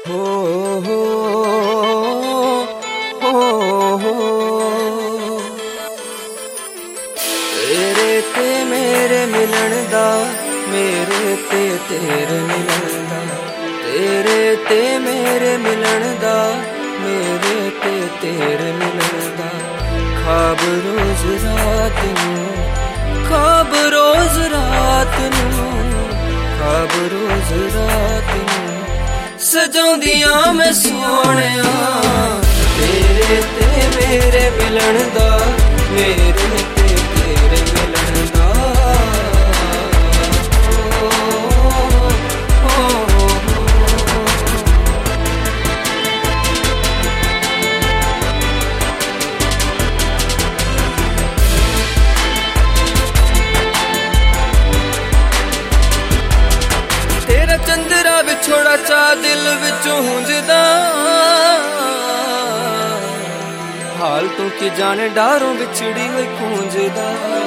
हो हो हो तेरे ते मेरे मिलन दा, मेरे ते तेरे मिलन दा, तेरे ते मेरे मिलन दा, मेरे ते तेरे मिलन दा। ख्वाब रोज रात नूं, ख्वाब रोज रात नूं, ख्वाब रोज रात नूं सजाउंदियां मैं सोहणिया। तेरे ते मेरे मिलन दा, मेरे ते तेरे मिलन दा। तेरा चंदरा विछोड़ा चा दिल विचों हुंजदा, हाल तू की जाने डारों बिछड़ी हुई खूंजदा।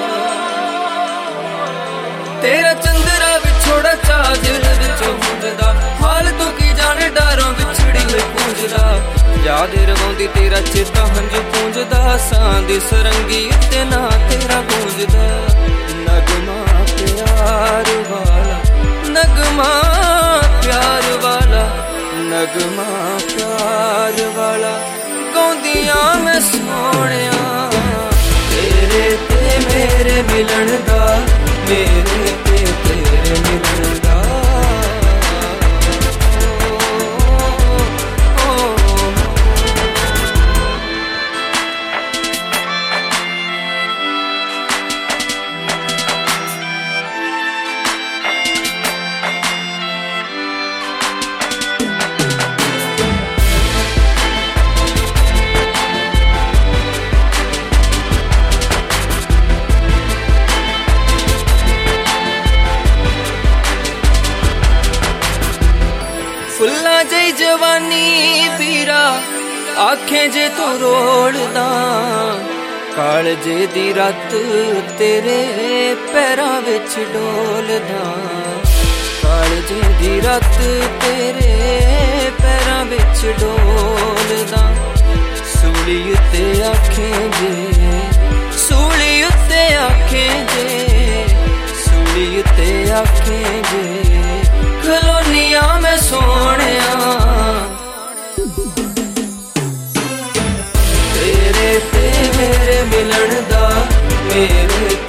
तेरा चंदरा विछोड़ा चा दिल विचों हुंजदा, हाल तू की जाने डारों बिछड़ी हुई खूंजदा। याद रवांदी तेरा चेता हंजू पूंजदा, सांदी सरंगी ते ना तेरा गूंजदा। नगमा प्यार वाला, नगमा प्यार वाला, नगमा प्यार वाला गाउंदियां मैं सोहणिया। तेरे ते मेरे मिलन दा, मेरे ते तेरे मिलन दा। फुल्ला जई जवानी पीरा आखें जे तू रोड़दा, कालजे दी रात तेरे पैरां विच डोलदा। कालजे दी रात तेरे पैरां विच डोलदा। सूली उत्ते आखें जे, सूली उत्ते आखें जे, सूली उत्ते आखें जे खलोनिया मैं सोहणिया। तेरे ते मेरे मिलन दा, मेरे